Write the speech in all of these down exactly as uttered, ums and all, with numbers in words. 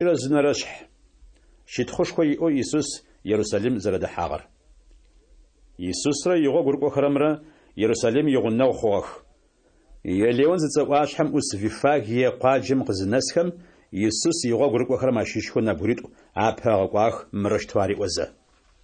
إرزنرشح شتخش خوي أو يسوس يروساليم زرد حاغر يسوس را يغو غرقو خرمرا يروساليم يغنو خوخ يليون زتواش هم أسفيفاق يقاجم قزنسكم يسوس يغو غرقو خرما شيشخو نبوريتو أبها غواخ مرشتواري وزا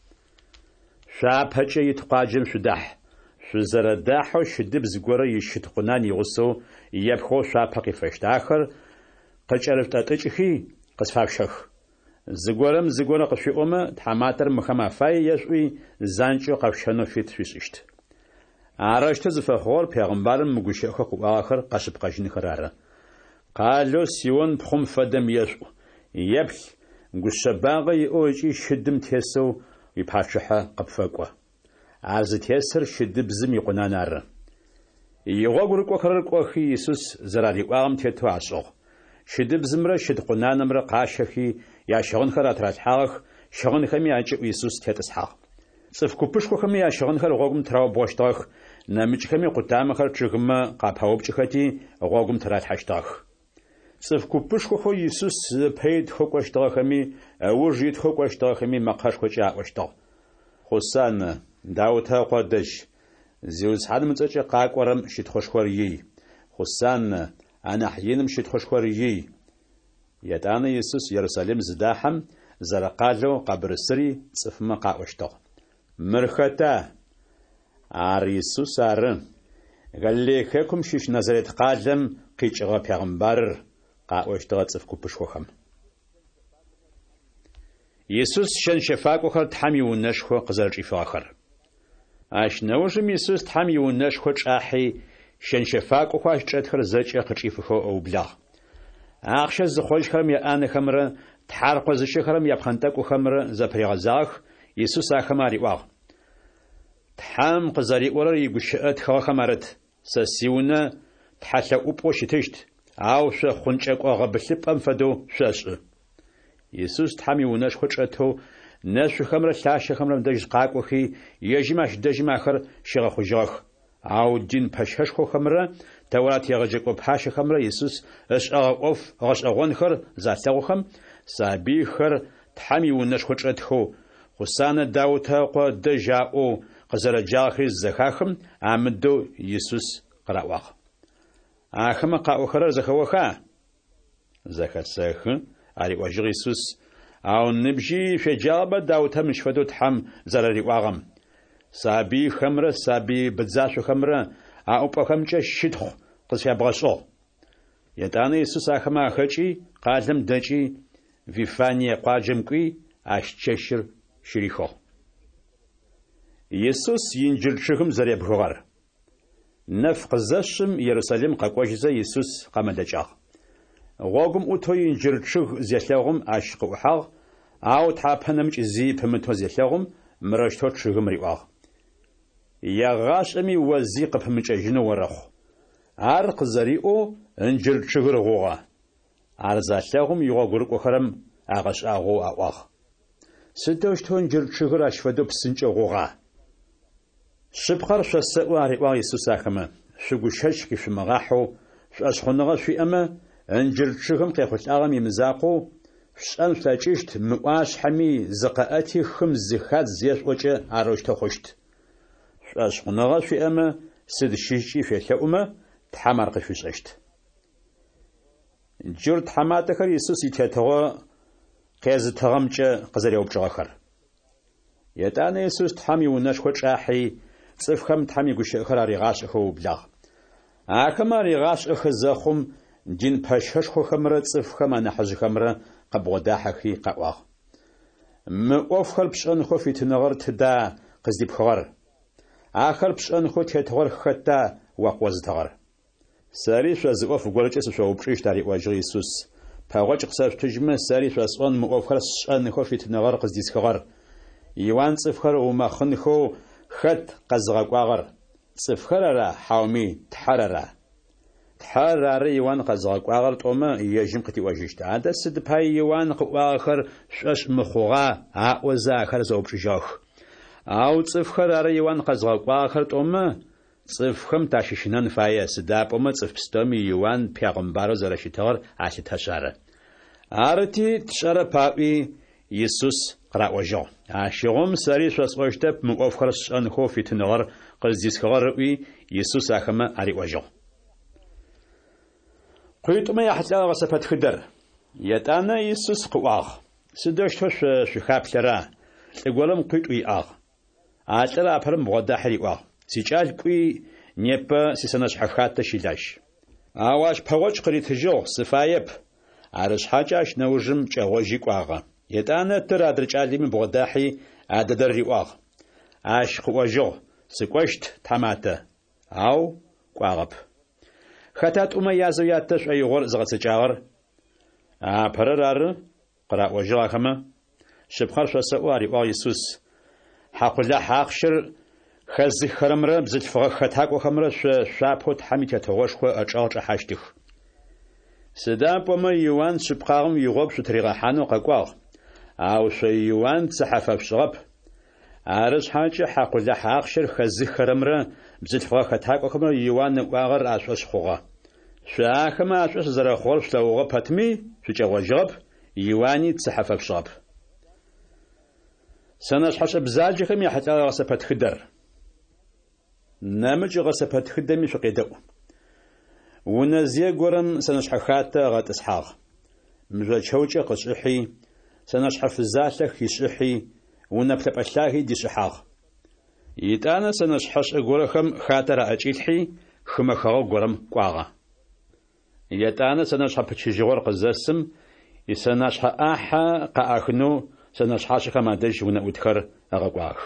شابهجة يتقاجم شدح شزرداحو شدب زغورا يشتقنان يغسو يبخو شابهقي فشتاخر قجرفت أتجخي قصفاوشخ زغورم زغورا قشيوما تحماتر مخما فاي يشوي زانچو قفشنو فيت فيشت عرشت زفخور پیغمبرم مگوشخ قواخر قشب قشني خراره قالو سيون بخم فدم يشو يبخ گوشباغي اوجي شدم تيسو يباشحه قبفقوا عز تيسر شدب زم يقنانار يغوغرق وخرق يسوس زراري واغم تيتو عشو شدب زمره شد قنانمره قاشخي يا شغن خرات راتحاخ شغن خمي اجي يسوس تيتسحاخ صف كوبشخو خمي يا شغن خر غوغم تراو بوشتاخ نمج خمي قدام خر چغما قاپاوب چختی غوغم ترات حشتاخ صف كوبشخو خو يسوس پيد خوقشتاخ خمي اوجيت خوقشتاخ خمي مقاش خوچا وشتا حسن داوتا قدش زيوز حدم تچ قاقورم شيت خوشخوري حسن أنا حينم شيت خوشخوري يدانا يسوس يروساليم زداحم زرقالو قبر السري صفما قاوشتو مرختا عار يسوس عر قال لي خيكم شيش نظرت قادم قيچغا پیغمبر قاوشتو صف كوبشخوخم يسوس شن شفاقو خر تحمي ونشخو قزرجي فاخر اش نوجم يسوس تحمي ونشخو چاحي شن شفاقو خاش چتخر زچي قچيفخو او بلا اخش زخوش خرم يا ان خمره تحرق زش خرم يا بخنتقو خمره زپريغزاخ يسوس اخماري واغ تحم قزري ورر يغشات خو خمرت سسيونه تحلقو بوشتشت او ش خنچقو غبلپم فدو شش يسوس تحمي ونشخو چتو نش خمره لاش خمره دج قاقوخي يجماش دجماخر شغخو جاخ او دين پشش خو خمره تورات يغجقو پاش خمره يسوس اش اغوف غش اغونخر زاتلو خم سابي خر تحمي ونشخو چتخو حسان داوتا قو دجاو قزر جاخي زخاخم امدو يسوس قراواخ اخم قاو خر زخوخا زخسخ علي وجه يسوس او نبجي في جابه داوتا مش فدو تحم زرري واغم سابي خمره سابي بزاشو خمره او بخمچ شتخ قصيا بغشو يدانا يسوس اخما خچي قالم دچي فيفاني قاجمقي اشچشر شريخو يسوس ينجلشخم زري بخوار نفق زشم يروساليم قاقوجزا يسوس قامدچا غوغم اوتو ينجلشخ زيتلغم اشق وحاغ او تاپنمچ زي پمتو زيتلغم مرشتو چغم ريواغ يا غاشمي وزي قفمچ جنو ورخ ارق زريو انجل چغر غوغا ارزاتلغم يغوغرق خرم اغش اغو اواغ ستوشتو انجل چغر اشفدو پسنچ غوغا شبخر شسو اريوا يسوس اخما شغوشش كيف مغاحو اشخنغا في اما انجل چغم قيخوت اغم يمزاقو شان فاچشت مواش حمي زقاتي خمز خات زيش وجه اروشت خوشت اشخنغا في اما سد شيشي في حومه تحمرق في ششت جرد حماتخر يسوس يتتوا قيز تغمچ قزريو بچخر يتان يسوس تحمي ونش خوچاحي صفخم تحمي گوشخر ريغاش خو بلاغ اكما ريغاش خزخم دين پشش خو خمره صفخم انا حج خمره قبوداحخي قواغ مقوف خل بشن خو فيتنغر تدا قزدي بخغر اخر بشن خو تتغر ختا وقوز تغر ساري شزوف غولچس شو بچيش داري واجي يسوس پاغوچ قصف تجمه ساري شسون مقوف خل شن خو فيتنغر قزدي سخغر يوان صفخر وما خن خو خط قزغ قاغر صفخر را حومي تحرر تحرر يوان قزغ قاغر توما يجم قتي واجيشت عاد سد باي يوان قاخر شش مخوغا اوزا خر زوبجاخ او صفخر را يوان قزغ قاخر توما صفخم تاششنن فايا سدا بوما صفستم يوان پیغمبر زرشتار اش تشاره Арти тшара папи Иисус къраӏожьыгъ. Ащыгъум сэри шъосӏощтэп мы ӏофхэр сшӏэнхэу фитыныгъэр къыздисхыгъэрэӏуи Иисус ахэмэ ариӏожьыгъ. Къуитӏумэ яхьылӏагъэ гъэсэпэтхыдэр. Етӏанэ Иисус къыӏуагъ. Сыдэущтэу шъухаплъэра? Лӏыгорым къуитӏу иӏагъ. Алӏэр апэрым бгъодахьыр иӏуагъ. Сикӏал кӏуи непэ сисэнэшъхьэхатэ щылащ. Ау ащ пэгъокӏ къыритыжьыгъ, сыфаеп. Арышъхьакӏэ ащ нэужым кӏэгъожьи кӏуагъэ. Етӏанэ тыр адрыкӏалими бгъодахьи адэдэр риӏуагъ. Ащ къыӏожьыгъ. Сыкӏощт тхьаматэ. Ау кӏуагъэп. Хэта тӏумэ язэу ятэ шӏоигъор зыгъэцэкӏагъэр? Апэрэр ары къыраӏожьыгъ ахэмэ. Шъыпхъэр шъосэӏу ариӏуагъ Иисус. Хьакъулэ хьахъщыр хэзыхэрэмрэ бзылъфыгъэ хэтакӏохэмрэ шъуапэу тхьэм итетэгъошхо ӏэчӏэгъ кӏыхьащтых. Сыда пӏомэ Иоанн шъыпкъагъым игъоп шъутригъэхьанэу къэкӏуагъ. Ау шъо Иоанн цыхьафэпшӏыгъэп. Арышъхьакӏэ хьакъулэ хьахъщыр хэзыхэрэмрэ бзылъфыгъэ хэтакӏохэмрэ Иоанн ыӏуагъэр ашӏошъ хъугъэ. Шъуахэмэ ашӏошъ зэрэхъугъэр шъулъэгъугъэ пэтми шъукӏэгъожьыгъэп. Иоанни цыхьафэпшӏыгъэп. Сэнэшъхьэшъэ бзаджэхэм яхьылӏагъэ гъэсэпэтхыдэр. Нэмыкӏ гъэсэпэтхыдэми шъукъедэӏу. Унэзъе горэм сэнэшъхьэхатэ гъэтӏысхьагъ. Мжъочэукӏэ къышӏыхьи, сэнэшъхьэ фызалъэх ишӏыхьи, унэплъэпӏэлъаги дишӏыхьагъ. Итӏанэ сэнэшъхьэшӏэ горэхэм хатэр аӏэкӏилъхьи, хымэхэгъэ горэм кӏуагъэ. Етӏанэ сэнэшъхьэ пычыжьыгъор къызэсым, исэнэшъхьэ ӏахьэ къаӏахынэу сэнэшъхьашъэхэм адэжь унэӏутхэр агъэкӏуагъэх.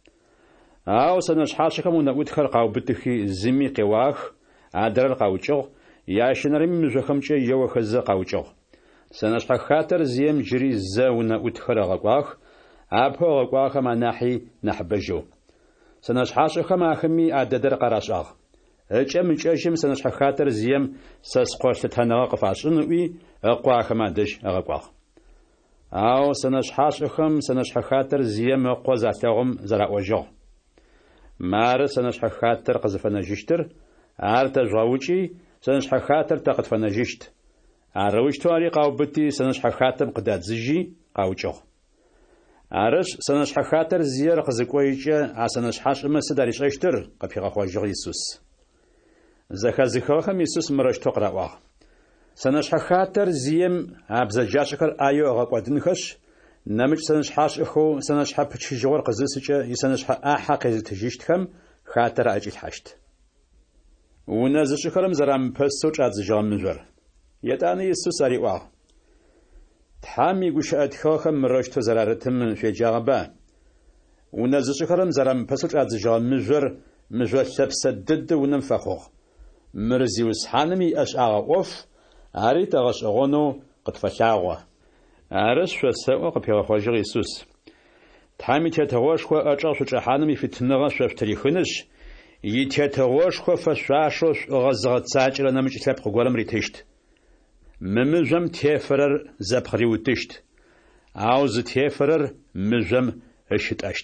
Ау сэнэшъхьашъэхэм унэӏутхэр къаубытыхи зыми къеуах, адэрэр къаукӏыгъ, ящэнэрэми мыжъохэмкӏэ еуэ хэзэ къаукӏыгъ. Сэнэшъхьэ хатэр зыем джыри зэ унэӏутхэр агъэкӏуагъ, апэу агъэкӏуагъэхэм анахьи нахь бэжьэу. Сэнэшъхьашъэхэм ахэми адэдэр къарашӏагъ. Ыкӏэ мыкӏэжьым сэнэшъхьэ хатэр зыем сэскъо лъытэныгъэ къыфашӏынэуи ыкъуахэм адэжь агъэкӏуагъ. Ау сэнэшъхьашъэхэм сэнэшъхьэ хатэр зыем ыкъо залъэгъум зэраӏожьыгъ. Мары сэнэшъхьэ хатэр къызыфэнэжьыщтыр, ар тэжъуаукӏи сэнэшъхьэ хатэр тэ къытфэнэжьыщт. Арыущтэу ари къаубыти сэнэшъхьэ хатэм къыдадзыжьи къаукӏыгъ. Арышъ сэнэшъхьэ хатэр зыер къызыкӏоикӏэ а сэнэшъхьашӏэмэ сыд аришӏэщтыр? Къыпхигъэхъуэжьыгъ Иисус. Зэхэзыхыгъэхэм Иисус мырэщтэу къыраӏуагъ. Сэнэшъхьэ хатэр зыем а бзаджащӏэхэр ӏаеу ыгъэкӏуэдынхэщ. Нэмыкӏ сэнэшъхьашӏэхэу сэнэшъхьэ пычыжьыгъор къызысыкӏэ исэнэшъхьэ ӏахьэ къезытыжьыщтхэм хатэр аӏэкӏилъхьащт. Унэ зыщыхэрэм зэрамыпэсэу кӏадзыжьыгъэ мыжъор. Етӏанэ Иисус ариӏуагъ. Тхьам игущыӏэ мырэщтэу зэрарытым шъуеджагъэба? Унэ зыщыхэрэм зэрамыпэсэу кӏадзыжьыгъэ мыжъор мыжъо лъэпсэ дыдэ унэм фэхъугъ. Мыр зиусхьаным иӏэшӏагъэ ӏоф, ари тэгъэшӏэгъонэу къытфэлъагъо. Арышъ шъосэӏо къыпхигъэхъуэжьыгъ Иисус. Тхьам итетэгъошхо ӏэчӏэгъ шъучӏэхьанэм ифитыныгъэ шъошъутырихынышъ, итетэгъошхо фэшъуашъо шӏугъэ зыгъэцакӏэрэ нэмыкӏ лъэпкъ горэм ритыщт. Мы мыжъом тефэрэр зэпхъыриутыщт. Ау зытефэрэр мыжъом ышытӏэщт.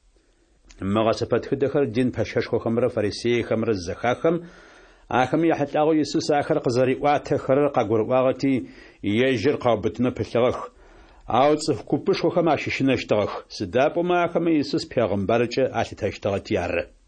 Мы гъэсэпэтхыдэхэр дин пэшэшхохэмрэ фарисеихэмрэ зэхахэм ахэми яхьылӏагъэу Иисус ахэр къызэриӏуатэхэрэр къагурыӏуагъэти ежьыр къаубытынэу пылъыгъэх. Ау цӏыф купышхохэм ащыщынэщтыгъэх. Сыда пӏомэ ахэми Иисус пегъымбэркӏэ алъытэщтыгъэти ары.